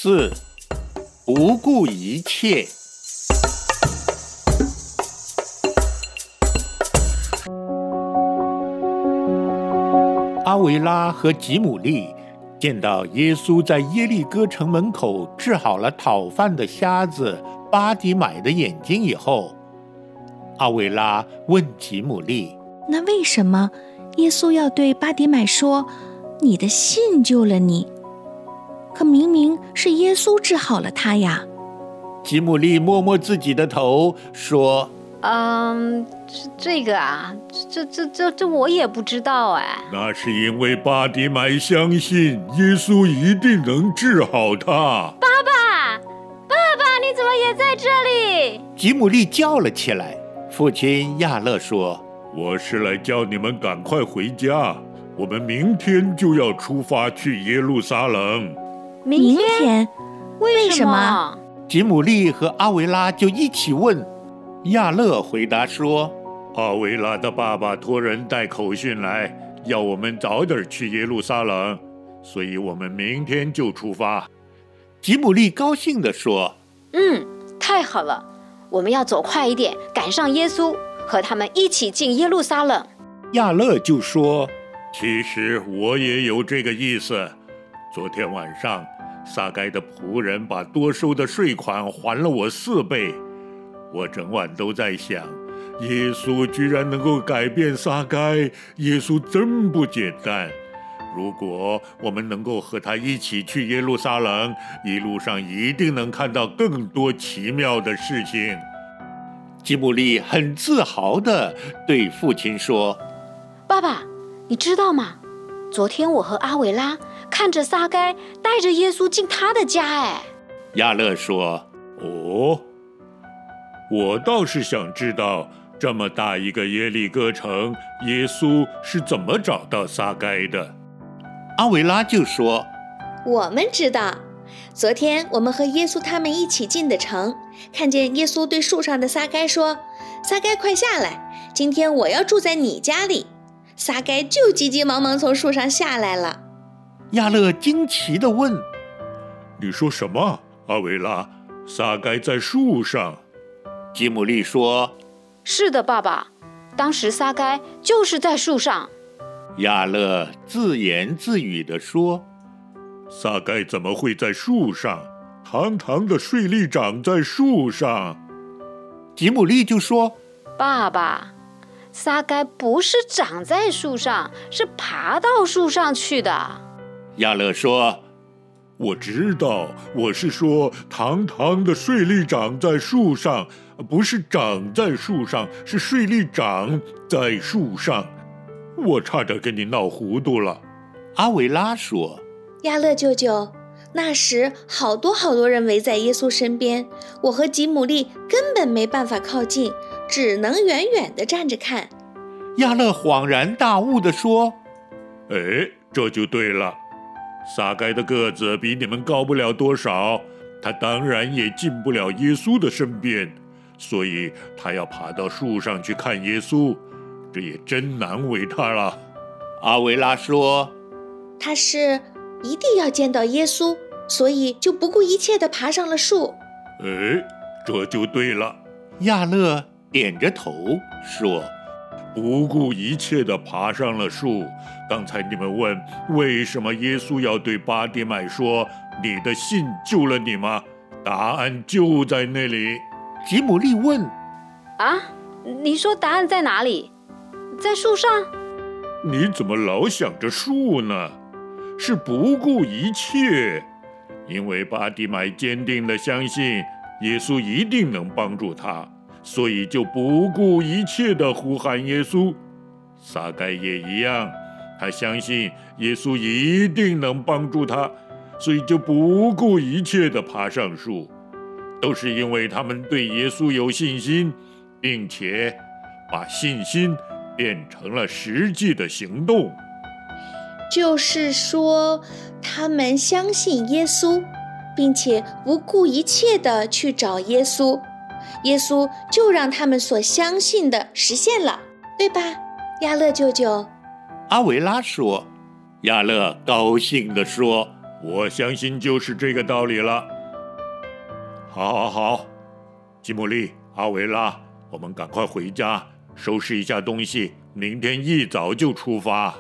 4. 不顾一切。阿维拉和吉姆利见到耶稣在耶利哥城门口治好了讨饭的瞎子巴底买的眼睛以后，阿维拉问吉姆利： 那为什么耶稣要对巴底买说，你的信救了你？可明明是耶稣治好了他呀。 吉姆利摸摸自己的头说： 这个啊，这我也不知道哎。 那是因为巴底买相信耶稣一定能治好他。 爸爸，你怎么也在这里？ 吉姆利叫了起来。父亲亚勒说： 我是来叫你们赶快回家，我们明天就要出发去耶路撒冷。 明天？为什么？ 吉姆利和阿维拉就一起问。亚勒回答说： 阿维拉的爸爸托人带口讯来，要我们早点去耶路撒冷，所以我们明天就出发。 吉姆利高兴地说： 太好了，我们要走快一点，赶上耶稣，和他们一起进耶路撒冷。 亚勒就说： 其实我也有这个意思。昨天晚上撒该的仆人把多收的税款还了我4倍，我整晚都在想，耶稣居然能够改变撒该，耶稣真不简单。如果我们能够和他一起去耶路撒冷，一路上一定能看到更多奇妙的事情。 吉姆利很自豪地对父亲说： 爸爸，你知道吗？昨天我和阿维拉看着撒该带着耶稣进他的家。 亚勒说： 我倒是想知道，这么大一个耶利哥城，耶稣是怎么找到撒该的？ 阿维拉就说： 我们知道，昨天我们和耶稣他们一起进的城，看见耶稣对树上的撒该说：撒该快下来，今天我要住在你家里。撒该就急急忙忙从树上下来了。 亚勒惊奇地问： 你说什么，阿维拉？撒该在树上？ 吉姆利说： 是的，爸爸，当时撒该就是在树上。 亚勒自言自语地说： 撒该怎么会在树上？堂堂的税吏长在树上。 吉姆利就说： 爸爸，撒该不是长在树上，是爬到树上去的。 亚勒说： 我知道，我是说堂堂的税吏长在树上，不是长在树上，是税吏长在树上。我差点跟你闹糊涂了。 阿维拉说： 亚勒舅舅，那时好多人围在耶稣身边，我和吉姆利根本没办法靠近，只能远远地站着看。 亚勒恍然大悟地说： 这就对了，撒该的个子比你们高不了多少，他当然也进不了耶稣的身边，所以他要爬到树上去看耶稣，这也真难为他了。 阿维拉说： 他是一定要见到耶稣，所以就不顾一切地爬上了树。 这就对了。 亚勒点着头说： 不顾一切地爬上了树。刚才你们问为什么耶稣要对巴底买说，你的信救了你吗？答案就在那里。 吉姆利问： 你说答案在哪里？在树上？ 你怎么老想着树呢？是不顾一切，因为巴底买坚定地相信耶稣一定能帮助他，所以就不顾一切地呼喊耶稣。撒该也一样，他相信耶稣一定能帮助他，所以就不顾一切地爬上树。都是因为他们对耶稣有信心，并且把信心变成了实际的行动。 就是说，他们相信耶稣，并且不顾一切地去找耶稣，耶稣就让他们所相信的实现了，对吧，亚勒舅舅？ 阿维拉说。亚勒高兴地说： 我相信就是这个道理了。好，吉姆利、阿维拉，我们赶快回家，收拾一下东西，明天一早就出发。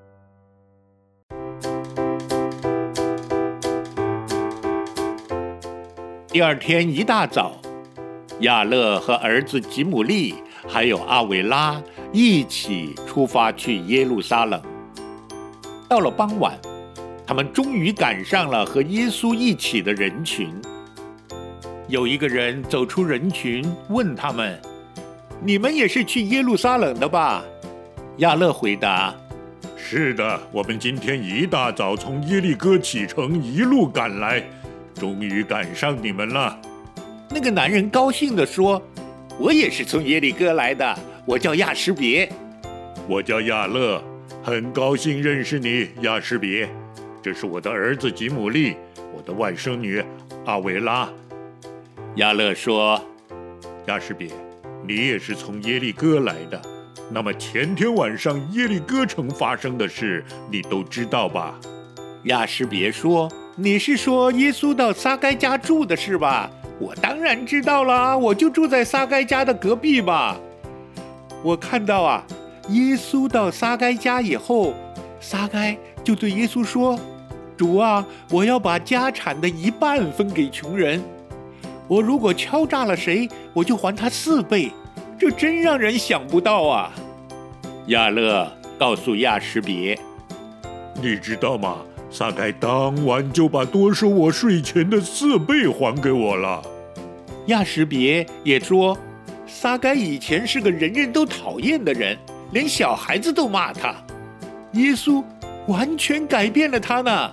第二天一大早，亚勒和儿子吉姆利还有阿维拉一起出发去耶路撒冷。到了傍晚，他们终于赶上了和耶稣一起的人群。有一个人走出人群，问他们：“你们也是去耶路撒冷的吧？”亚勒回答：“ 是的，我们今天一大早从耶利哥启程，一路赶来，终于赶上你们了。” 那个男人高兴地说：“我也是从耶利哥来的，我叫亚什别。” 我叫亚勒，很高兴认识你，亚什别。这是我的儿子吉姆利，我的外甥女阿维拉。 亚勒说：“ 亚什别，你也是从耶利哥来的，那么前天晚上耶利哥城发生的事，你都知道吧？” 亚什别说：“你是说耶稣到撒该家住的事吧？我当然知道了，我就住在撒该家的隔壁吧。我看到耶稣到撒该家以后，撒该就对耶稣说：‘主啊，我要把家产的一半分给穷人。我如果敲诈了谁，我就还他4倍。’这真让人想不到啊！”亚勒告诉亚什别：“ 你知道吗？撒该当晚就把多收我税钱的4倍还给我了。” 亚什别也说：“撒该以前是个人人都讨厌的人，连小孩子都骂他。耶稣完全改变了他呢。”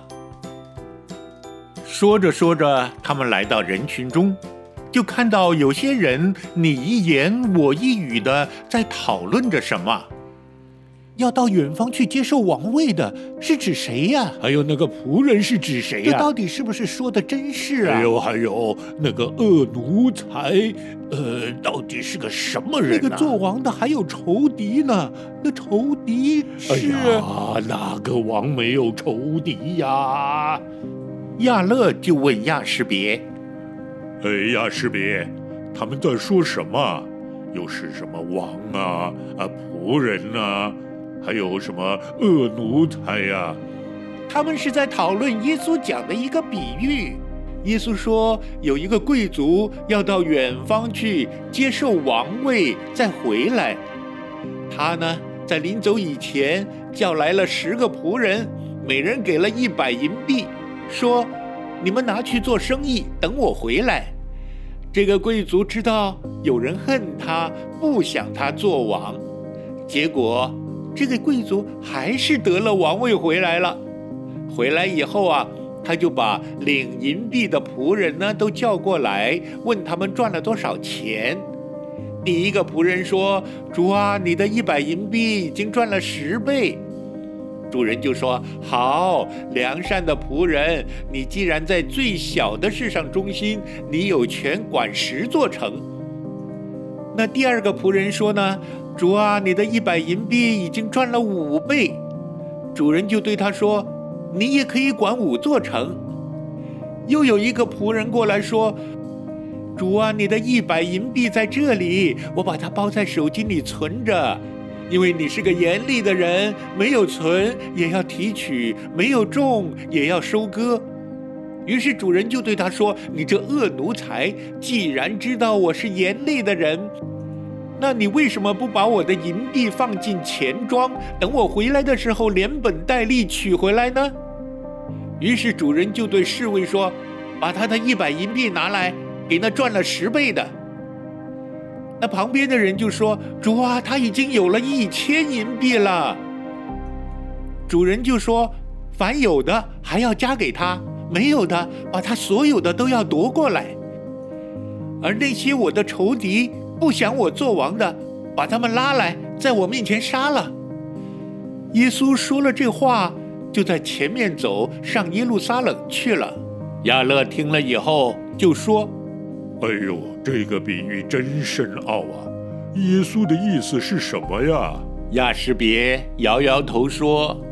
说着说着，他们来到人群中，就看到有些人你一言我一语的在讨论着什么。要到远方去接受王位的是指谁呀？ 还有那个仆人是指谁呀？ 这到底是不是说的真事啊？ 还有那个恶奴才，到底是个什么人啊？ 那个做王的还有仇敌呢，那仇敌是…… 哪个王没有仇敌呀？ 亚勒就问亚什别：“ 亚什别，他们在说什么？又是什么王啊？仆人啊？还有什么恶奴才呀？” 他们是在讨论耶稣讲的一个比喻。耶稣说，有一个贵族要到远方去接受王位，再回来。他呢，在临走以前叫来了10个仆人，每人给了100银币，说：“你们拿去做生意，等我回来。”这个贵族知道有人恨他，不想他做王，结果这个贵族还是得了王位回来了。回来以后他就把领银币的仆人呢都叫过来，问他们赚了多少钱。第一个仆人说：“主啊，你的100银币已经赚了10倍。”主人就说：“好，良善的仆人，你既然在最小的事上忠心，你有权管10座城。”那第二个仆人说呢：“主啊，你的100银币已经赚了5倍。”主人就对他说：“你也可以管5座城。”又有一个仆人过来说：“主啊，你的100银币在这里，我把它包在手巾里存着。因为你是个严厉的人，没有存也要提取，没有种也要收割。”于是主人就对他说：“你这恶奴才，既然知道我是严厉的人，那你为什么不把我的银币放进钱庄，等我回来的时候连本带利取回来呢？”于是主人就对侍卫说：“把他的100银币拿来，给那赚了10倍的。”那旁边的人就说：“主啊，他已经有了1000银币了。”主人就说：“凡有的还要加给他，没有的把他所有的都要夺过来。而那些我的仇敌不想我做王的，把他们拉来，在我面前杀了。”耶稣说了这话，就在前面走上耶路撒冷去了。亚勒听了以后就说：“ 哎呦，这个比喻真深奥啊！耶稣的意思是什么呀？” 亚什别摇摇头说：“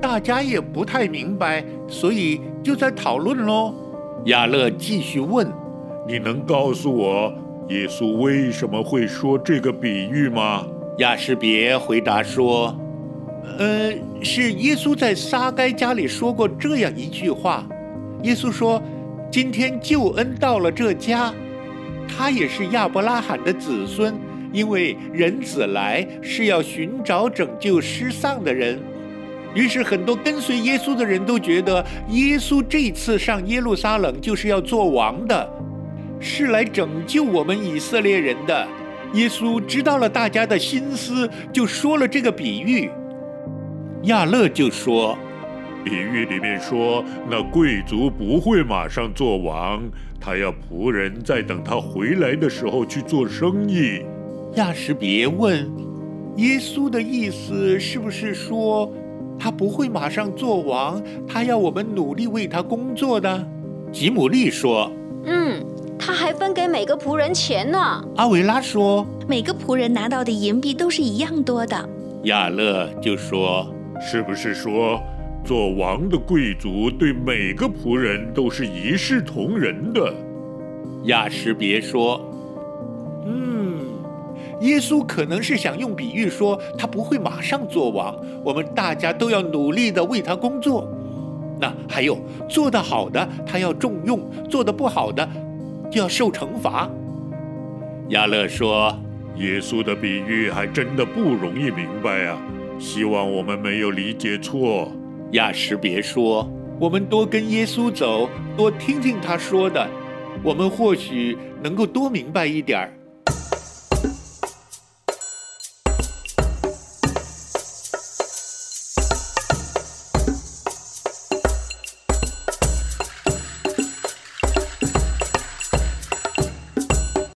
大家也不太明白，所以就在讨论咯。亚勒继续问： 你能告诉我耶稣为什么会说这个比喻吗？ 亚什别回答说：是耶稣在撒该家里说过这样一句话。耶稣说，今天救恩到了这家，他也是亚伯拉罕的子孙，因为人子来是要寻找拯救失丧的人。于是很多跟随耶稣的人都觉得，耶稣这次上耶路撒冷就是要做王的，是来拯救我们以色列人的。耶稣知道了大家的心思，就说了这个比喻。亚勒就说， 比喻里面说，那贵族不会马上做王，他要仆人在等他回来的时候去做生意。 亚什别问，耶稣的意思是不是说他不会马上做王，他要我们努力为他工作的？吉姆利说， 他还分给每个仆人钱呢。 阿维拉说， 每个仆人拿到的银币都是一样多的。 亚勒就说， 是不是说做王的贵族对每个仆人都是一视同仁的？ 亚什别说，耶稣可能是想用比喻说他不会马上做王，我们大家都要努力的为他工作。那还有做得好的他要重用，做得不好的就要受惩罚。亚勒说， 耶稣的比喻还真的不容易明白啊，希望我们没有理解错。 亚什别说，我们多跟耶稣走，多听听他说的，我们或许能够多明白一点儿。